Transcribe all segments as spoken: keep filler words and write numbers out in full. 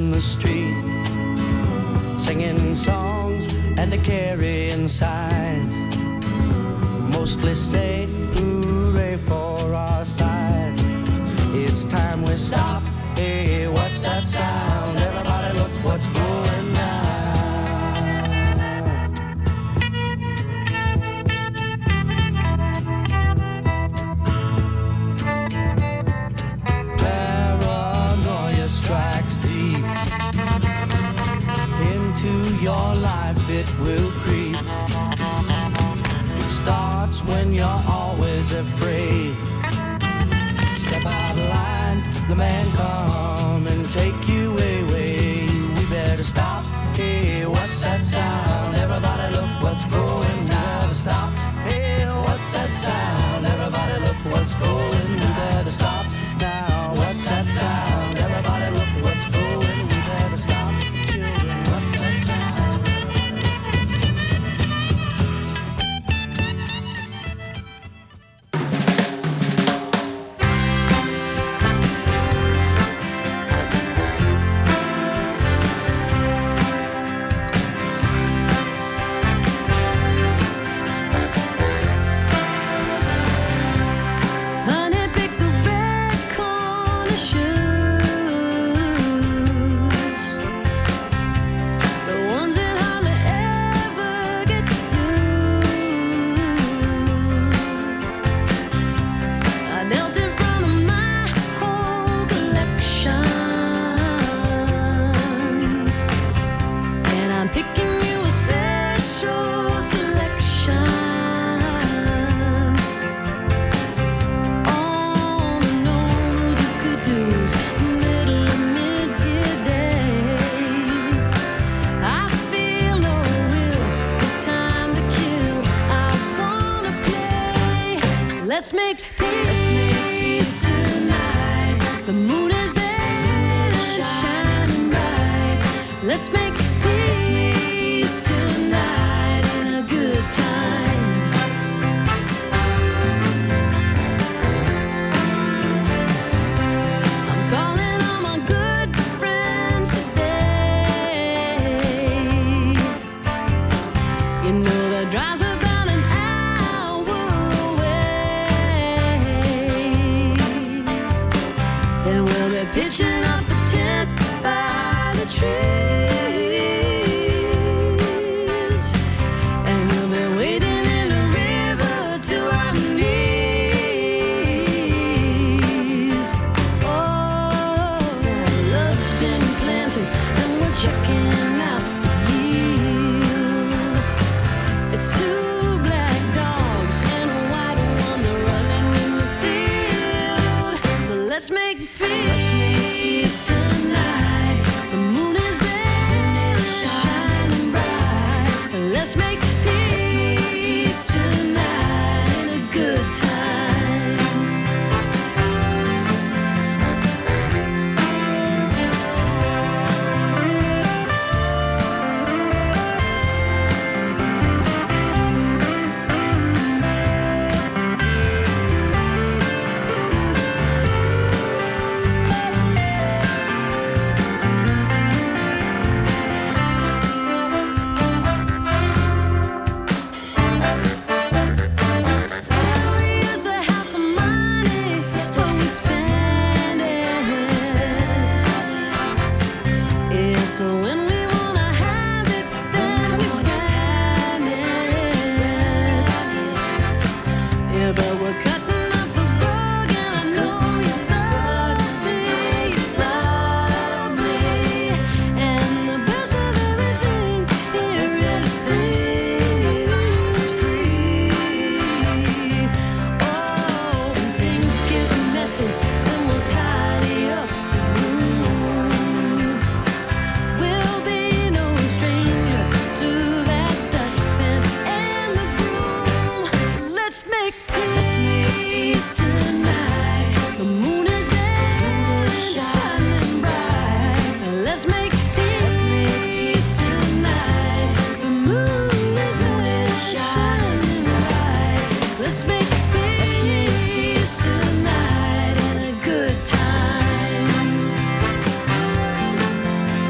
on the street, singing songs and a carrying signs, mostly say hooray for our side. It's time we stop. Hey, what's that sound? Everybody look what's going down. Paranoia strikes deep into your life, it will creep. It starts when you're always afraid. Step out of line, the man come and take you away. We better stop. Hey, what's that sound? Everybody look what's going down. Stop. Hey, what's that sound? Everybody look what's going. We better stop now. What's that sound? Everybody look what's going. We better stop. Children, what's that sound? Let's make peace tonight. The moon is bare and shining bright. Let's make peace tonight and a good time. I'm calling all my good friends today. You know the drive's about an hour away. Then we'll be pitching up a tent by the trees. Let's make peace tonight. The moon is bare and shining bright. Let's make peace tonight and a good time. So when we wanna have it, then we can it. Yeah, but we're cutting up a rug, and I know you love me, you love me. And the best of everything here is free, free. Oh, when things get messy, then we'll tidy up. Tonight, the moon is bare and shining bright. Let's make peace tonight. The moon is bare and shining bright. Let's make peace tonight and a good time.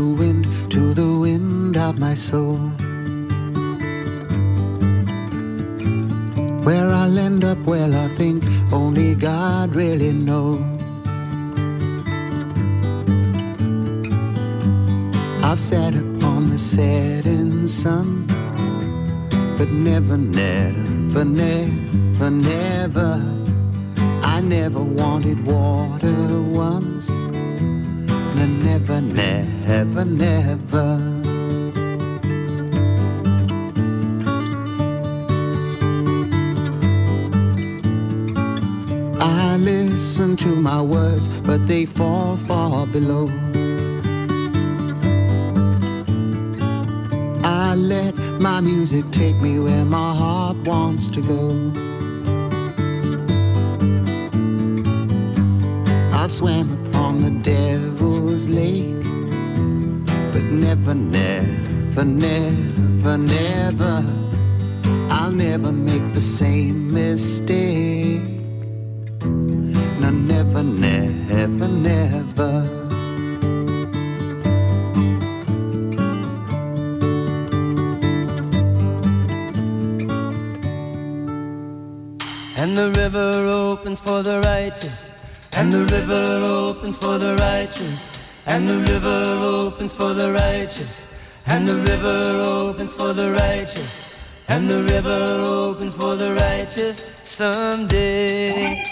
the wind, to the wind of my soul. Where I'll end up, well, I think only God really knows. I've sat upon the setting sun, but never, never, never, never, I never wanted water once. No, never, never, never. I listen to my words, but they fall far below. I let my music take me where my heart wants to go. I've swam upon the devil's lake, but never, never, never, never, I'll never make the same mistake. No, never, never, never. And the river opens for the righteous, and the river opens for the righteous, and the river opens for the righteous, and the river opens for the righteous, and the river opens for the righteous someday.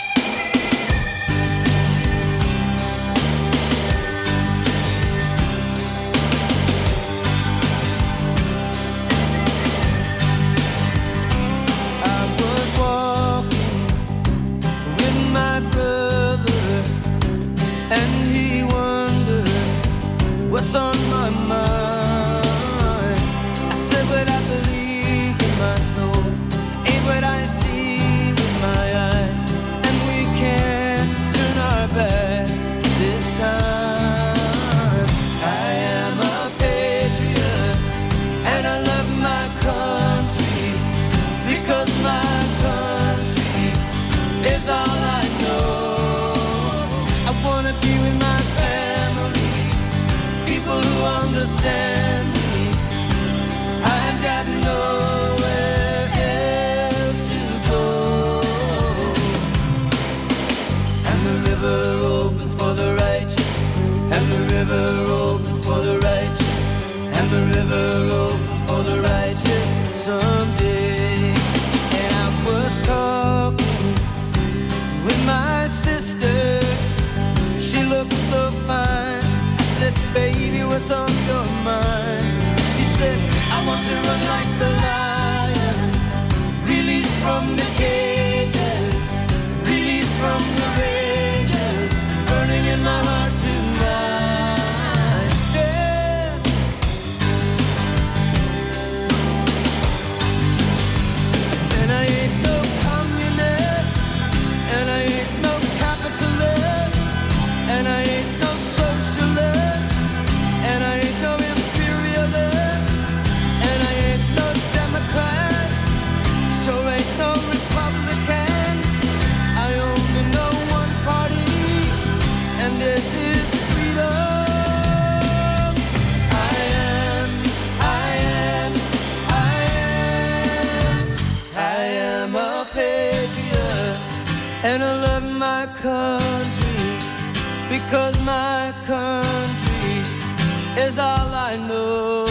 What's on my mind? I said what I believe in my soul, ain't what I see with my eyes, and we can't turn our back this time. I am a patriot, and I love my country, because my country is all I know. I wanna be with my family, people who understand me. I've got nowhere else to go. And the river opens for the righteous, and the river opens for the righteous, and the river opens for the righteous someday. And I was talking with my sister, she looked so fine. I said, baby, what's on your mind? She said, I want to run like the lion, released from the cages, released from the rages, burning in my heart tonight. Yeah. And I ain't no communist, and I ain't no capitalist, and I ain't no socialist, and I ain't no imperialist, and I ain't no Democrat, sure ain't no Republican. I only know one party, and it is freedom. I am, I am, I am, I am a patriot, and I love my country, because my country is all I know.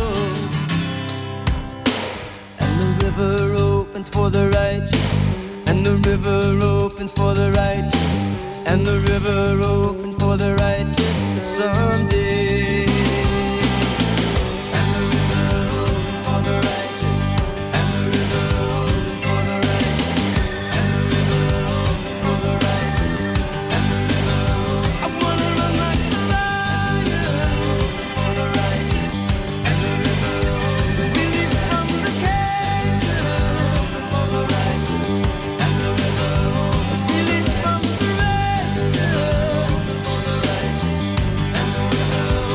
And the river opens for the righteous, and the river opens for the righteous, and the river opens for the righteous someday. And the river opens for the righteous, and the river opens for the righteous, and the river opens for the righteous, and the river opens. I wanna run like the lion, opens for the righteous, and the river opens. Released from the cage, opens for the righteous, and the river opens. Released from the rage, opens for the righteous, and the river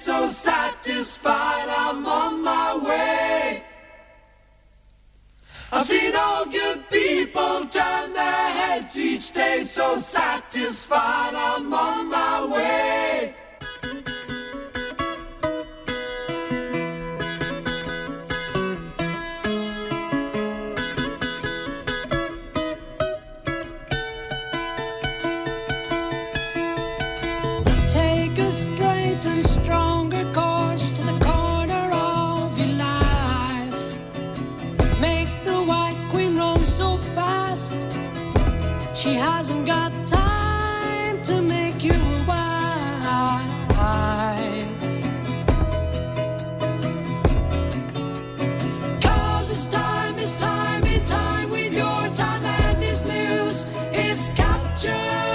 so satisfied, I'm on my way. I've seen all good people turn their heads each day, so satisfied, I'm on my way. Take a straight and stronger course to the corner of your life. Make the White Queen run so fast, she hasn't got time to make you a wife. Cause it's time, it's time, it's time with your time, and this news is captured.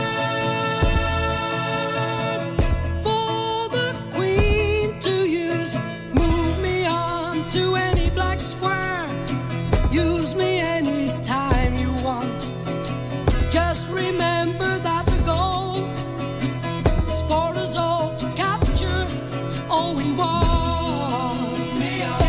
For the Queen to use, move me on to any black square. Use me anytime you want. Just remember that the goal is for us all to capture all we want. Yeah,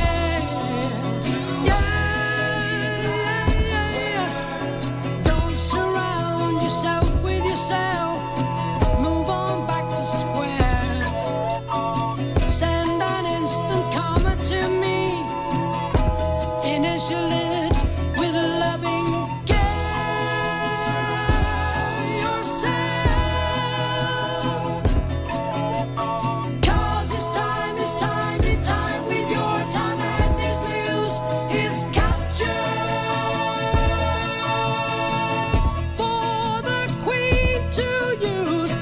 yeah, yeah, yeah. Don't surround yourself with yourself. Move on back to squares. Send an instant comment to me. Initial it with loving care. Yourself. Cause it's time, it's time, it's time with your time, and this news is captured. For the Queen to use.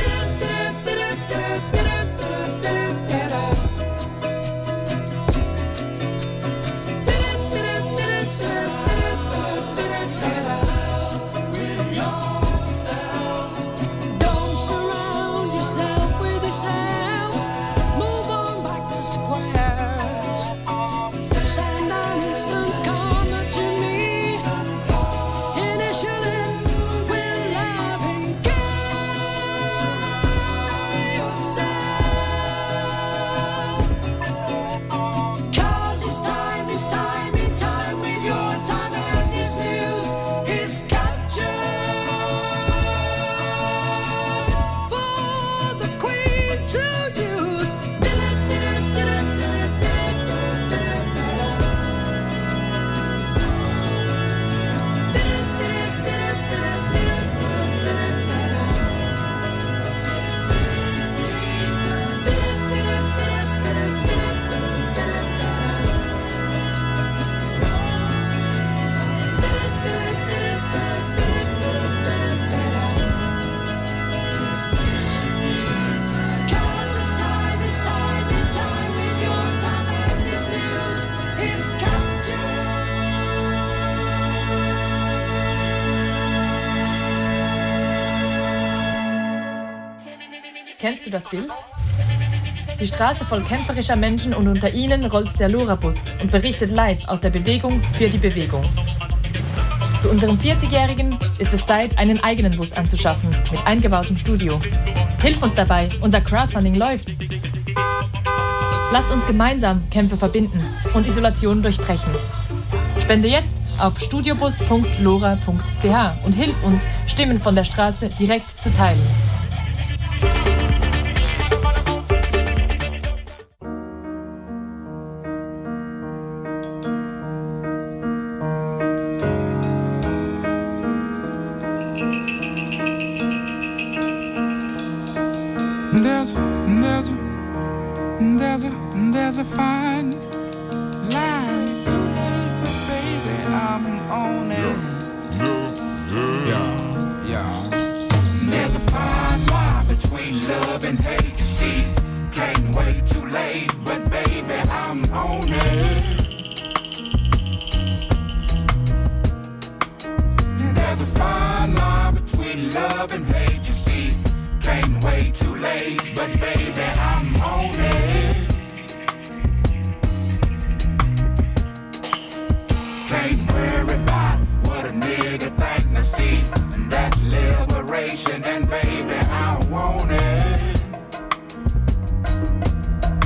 Don't surround yourself with yourself. Move on back to squares. Send an instant comment to me. Initial it with loving care. Yourself. Cause it's time, it's time, it's time with your time, and this news is captured. For the Queen to use. Cause it's time, it's time, it's time with your time, and this news is captured. Kennst du das Bild? Die Straße voll kämpferischer Menschen und unter ihnen rollt der Lora-Bus und berichtet live aus der Bewegung für die Bewegung. Zu unserem vierzigjährigen ist es Zeit, einen eigenen Bus anzuschaffen mit eingebautem Studio. Hilf uns dabei, unser Crowdfunding läuft. Lasst uns gemeinsam Kämpfe verbinden und Isolation durchbrechen. Spende jetzt auf studiobus punkt lora punkt c h und hilf uns, Stimmen von der Straße direkt zu teilen. There's, there's, there's a, there's a fine line, baby, I'm on it. Yeah, yeah. There's a fine line between love and hate. You see, can't wait too late, but baby, I'm on it. There's a fine line between love and hate. You see, can't wait too late, but baby, I'm on it. Can't worry about what a nigga think. Now see, and that's liberation, and baby, I want it.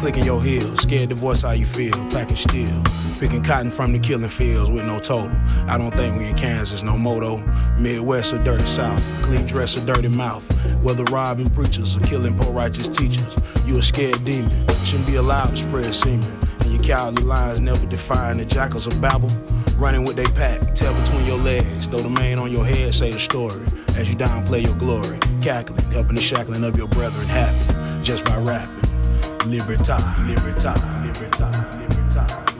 clicking your heels, scared to voice how you feel, packing steel, picking cotton from the killing fields with no total. I don't think we in Kansas, no moto. Midwest or dirty South, clean dress or dirty mouth. Whether robbing preachers or killing poor righteous teachers, you a scared demon, shouldn't be allowed to spread semen. And your cowardly lines never define the jackals of Babel, running with they pack, tail between your legs, though the mane on your head say the story, as you downplay your glory, cackling, helping the shackling of your brethren happen, just by rapping. Libertad, libertad, libertad, libertad.